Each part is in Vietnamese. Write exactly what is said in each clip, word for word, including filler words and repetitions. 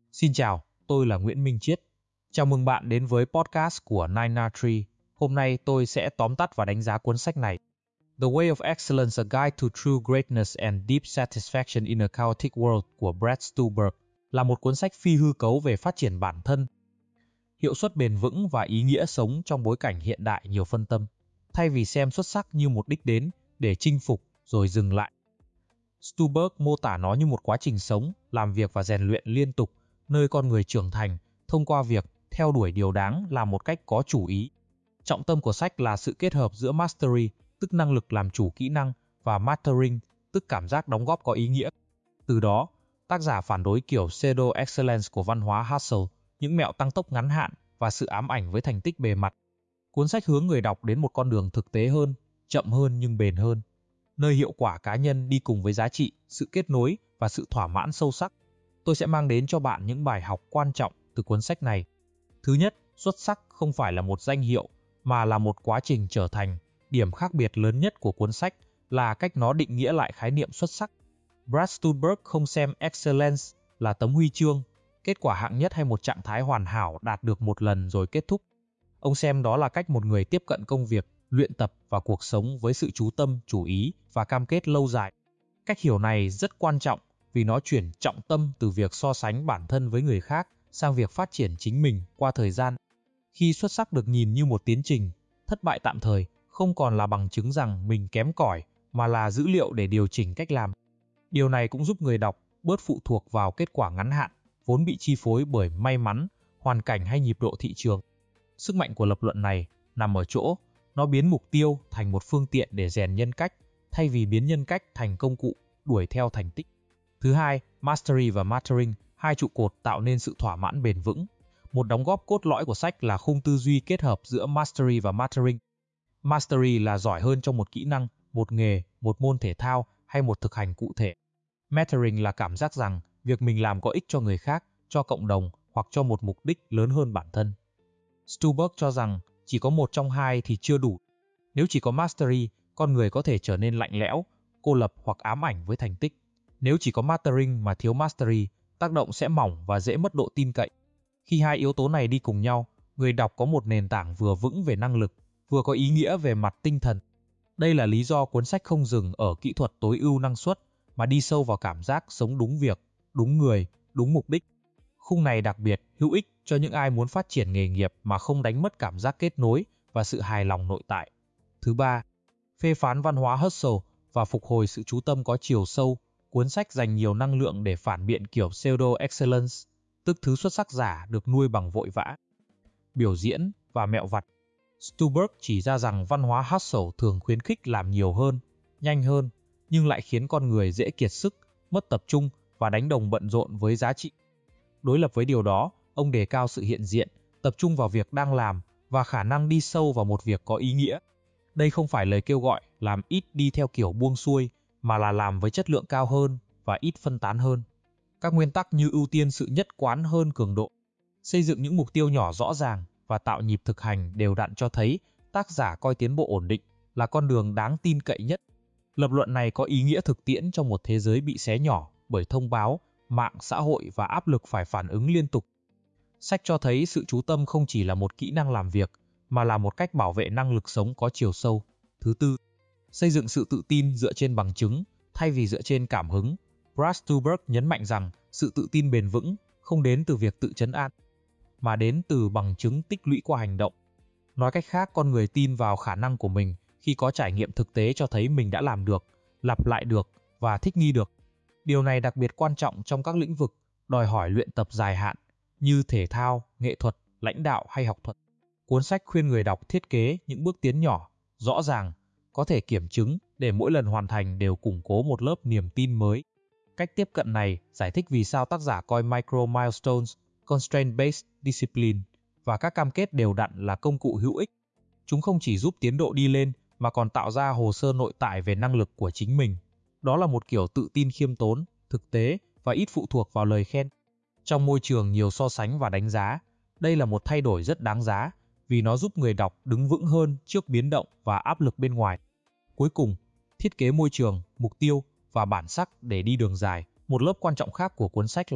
Xin chào, tôi là Nguyễn Minh Chiết. Chào mừng bạn đến với podcast của Nine Tree. Hôm nay tôi sẽ tóm tắt và đánh giá cuốn sách này. The Way of Excellence: A Guide to True Greatness and Deep Satisfaction in a Chaotic World của Brad Stulberg là một cuốn sách phi hư cấu về phát triển bản thân, hiệu suất bền vững và ý nghĩa sống trong bối cảnh hiện đại nhiều phân tâm. Thay vì xem xuất sắc như một đích đến để chinh phục rồi dừng lại, Stulberg mô tả nó như một quá trình sống, làm việc và rèn luyện liên tục, nơi con người trưởng thành thông qua việc theo đuổi điều đáng làm một cách có chủ ý. Trọng tâm của sách là sự kết hợp giữa mastery, tức năng lực làm chủ kỹ năng, và mastering, tức cảm giác đóng góp có ý nghĩa. Từ đó, tác giả phản đối kiểu pseudo excellence của văn hóa hustle, những mẹo tăng tốc ngắn hạn và sự ám ảnh với thành tích bề mặt. Cuốn sách hướng người đọc đến một con đường thực tế hơn, chậm hơn nhưng bền hơn, nơi hiệu quả cá nhân đi cùng với giá trị, sự kết nối và sự thỏa mãn sâu sắc. Tôi sẽ mang đến cho bạn những bài học quan trọng từ cuốn sách này. Thứ nhất, xuất sắc không phải là một danh hiệu, mà là một quá trình trở thành. Điểm khác biệt lớn nhất của cuốn sách là cách nó định nghĩa lại khái niệm xuất sắc. Brad Stulberg không xem excellence là tấm huy chương, kết quả hạng nhất hay một trạng thái hoàn hảo đạt được một lần rồi kết thúc. Ông xem đó là cách một người tiếp cận công việc, luyện tập và cuộc sống với sự chú tâm, chú ý và cam kết lâu dài. Cách hiểu này rất quan trọng vì nó chuyển trọng tâm từ việc so sánh bản thân với người khác sang việc phát triển chính mình qua thời gian. Khi xuất sắc được nhìn như một tiến trình, thất bại tạm thời không còn là bằng chứng rằng mình kém cỏi, mà là dữ liệu để điều chỉnh cách làm. Điều này cũng giúp người đọc bớt phụ thuộc vào kết quả ngắn hạn, vốn bị chi phối bởi may mắn, hoàn cảnh hay nhịp độ thị trường. Sức mạnh của lập luận này nằm ở chỗ nó biến mục tiêu thành một phương tiện để rèn nhân cách, thay vì biến nhân cách thành công cụ đuổi theo thành tích. Thứ hai, mastery và mastering, hai trụ cột tạo nên sự thỏa mãn bền vững. Một đóng góp cốt lõi của sách là khung tư duy kết hợp giữa mastery và mastering. Mastery là giỏi hơn trong một kỹ năng, một nghề, một môn thể thao hay một thực hành cụ thể. Mastering là cảm giác rằng việc mình làm có ích cho người khác, cho cộng đồng hoặc cho một mục đích lớn hơn bản thân. Stulberg cho rằng chỉ có một trong hai thì chưa đủ. Nếu chỉ có mastery, con người có thể trở nên lạnh lẽo, cô lập hoặc ám ảnh với thành tích. Nếu chỉ có mastering mà thiếu mastery, tác động sẽ mỏng và dễ mất độ tin cậy. Khi hai yếu tố này đi cùng nhau, người đọc có một nền tảng vừa vững về năng lực, vừa có ý nghĩa về mặt tinh thần. Đây là lý do cuốn sách không dừng ở kỹ thuật tối ưu năng suất, mà đi sâu vào cảm giác sống đúng việc, đúng người, đúng mục đích. Khung này đặc biệt hữu ích cho những ai muốn phát triển nghề nghiệp mà không đánh mất cảm giác kết nối và sự hài lòng nội tại. Thứ ba, phê phán văn hóa hustle và phục hồi sự chú tâm có chiều sâu. Cuốn sách dành nhiều năng lượng để phản biện kiểu pseudo excellence, tức thứ xuất sắc giả được nuôi bằng vội vã, biểu diễn và mẹo vặt. Stulberg chỉ ra rằng văn hóa hustle thường khuyến khích làm nhiều hơn, nhanh hơn, nhưng lại khiến con người dễ kiệt sức, mất tập trung và đánh đồng bận rộn với giá trị. Đối lập với điều đó, ông đề cao sự hiện diện, tập trung vào việc đang làm và khả năng đi sâu vào một việc có ý nghĩa. Đây không phải lời kêu gọi làm ít đi theo kiểu buông xuôi, mà là làm với chất lượng cao hơn và ít phân tán hơn. Các nguyên tắc như ưu tiên sự nhất quán hơn cường độ, xây dựng những mục tiêu nhỏ rõ ràng và tạo nhịp thực hành đều đặn cho thấy tác giả coi tiến bộ ổn định là con đường đáng tin cậy nhất. Lập luận này có ý nghĩa thực tiễn trong một thế giới bị xé nhỏ bởi thông báo, mạng xã hội và áp lực phải phản ứng liên tục. Sách cho thấy sự chú tâm không chỉ là một kỹ năng làm việc, mà là một cách bảo vệ năng lực sống có chiều sâu. Thứ tư, xây dựng sự tự tin dựa trên bằng chứng, thay vì dựa trên cảm hứng. Brad Stulberg nhấn mạnh rằng sự tự tin bền vững không đến từ việc tự trấn an, mà đến từ bằng chứng tích lũy qua hành động. Nói cách khác, con người tin vào khả năng của mình khi có trải nghiệm thực tế cho thấy mình đã làm được, lặp lại được và thích nghi được. Điều này đặc biệt quan trọng trong các lĩnh vực đòi hỏi luyện tập dài hạn như thể thao, nghệ thuật, lãnh đạo hay học thuật. Cuốn sách khuyên người đọc thiết kế những bước tiến nhỏ, rõ ràng, có thể kiểm chứng để mỗi lần hoàn thành đều củng cố một lớp niềm tin mới. Cách tiếp cận này giải thích vì sao tác giả coi micro milestones, constraint-based discipline và các cam kết đều đặn là công cụ hữu ích. Chúng không chỉ giúp tiến độ đi lên mà còn tạo ra hồ sơ nội tại về năng lực của chính mình. Đó là một kiểu tự tin khiêm tốn, thực tế và ít phụ thuộc vào lời khen. Trong môi trường nhiều so sánh và đánh giá, đây là một thay đổi rất đáng giá vì nó giúp người đọc đứng vững hơn trước biến động và áp lực bên ngoài. Cuối cùng, thiết kế môi trường, mục tiêu và bản sắc để đi đường dài. Một lớp quan trọng khác của cuốn sách là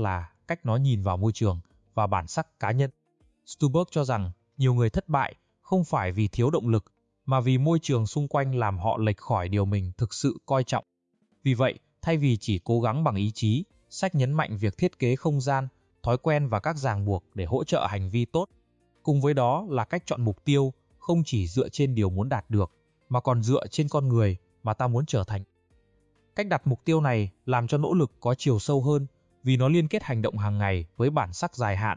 cách nó nhìn vào môi trường và bản sắc cá nhân. Stulberg cho rằng nhiều người thất bại không phải vì thiếu động lực, mà vì môi trường xung quanh làm họ lệch khỏi điều mình thực sự coi trọng. Vì vậy, thay vì chỉ cố gắng bằng ý chí, sách nhấn mạnh việc thiết kế không gian, thói quen và các ràng buộc để hỗ trợ hành vi tốt. Cùng với đó là cách chọn mục tiêu không chỉ dựa trên điều muốn đạt được, mà còn dựa trên con người mà ta muốn trở thành. Cách đặt mục tiêu này làm cho nỗ lực có chiều sâu hơn vì nó liên kết hành động hàng ngày với bản sắc dài hạn.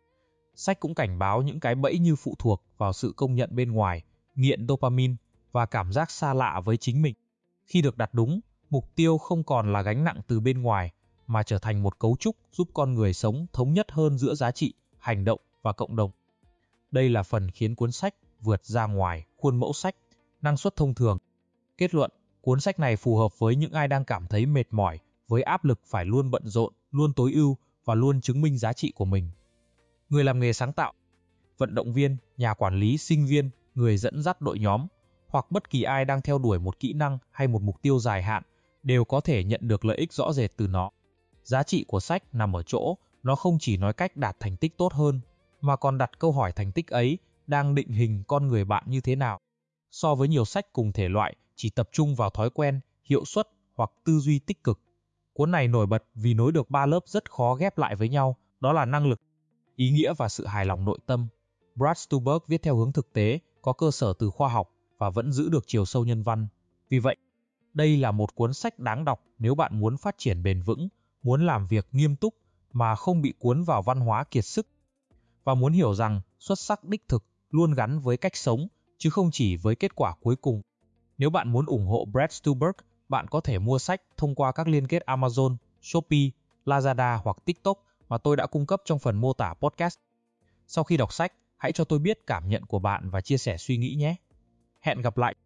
Sách cũng cảnh báo những cái bẫy như phụ thuộc vào sự công nhận bên ngoài, nghiện dopamine và cảm giác xa lạ với chính mình. Khi được đặt đúng, mục tiêu không còn là gánh nặng từ bên ngoài mà trở thành một cấu trúc giúp con người sống thống nhất hơn giữa giá trị, hành động và cộng đồng. Đây là phần khiến cuốn sách vượt ra ngoài khuôn mẫu sách, năng suất thông thường. Kết luận, cuốn sách này phù hợp với những ai đang cảm thấy mệt mỏi với áp lực phải luôn bận rộn, luôn tối ưu và luôn chứng minh giá trị của mình. Người làm nghề sáng tạo, vận động viên, nhà quản lý, sinh viên, người dẫn dắt đội nhóm, hoặc bất kỳ ai đang theo đuổi một kỹ năng hay một mục tiêu dài hạn đều có thể nhận được lợi ích rõ rệt từ nó. Giá trị của sách nằm ở chỗ, nó không chỉ nói cách đạt thành tích tốt hơn, mà còn đặt câu hỏi thành tích ấy đang định hình con người bạn như thế nào. So với nhiều sách cùng thể loại chỉ tập trung vào thói quen, hiệu suất hoặc tư duy tích cực, cuốn này nổi bật vì nối được ba lớp rất khó ghép lại với nhau, đó là năng lực, ý nghĩa và sự hài lòng nội tâm. Brad Stulberg viết theo hướng thực tế, có cơ sở từ khoa học và vẫn giữ được chiều sâu nhân văn. Vì vậy, đây là một cuốn sách đáng đọc nếu bạn muốn phát triển bền vững, muốn làm việc nghiêm túc mà không bị cuốn vào văn hóa kiệt sức, và muốn hiểu rằng xuất sắc đích thực luôn gắn với cách sống, chứ không chỉ với kết quả cuối cùng. Nếu bạn muốn ủng hộ Brad Stulberg, bạn có thể mua sách thông qua các liên kết Amazon, Shopee, Lazada hoặc TikTok mà tôi đã cung cấp trong phần mô tả podcast. Sau khi đọc sách, hãy cho tôi biết cảm nhận của bạn và chia sẻ suy nghĩ nhé. Hẹn gặp lại!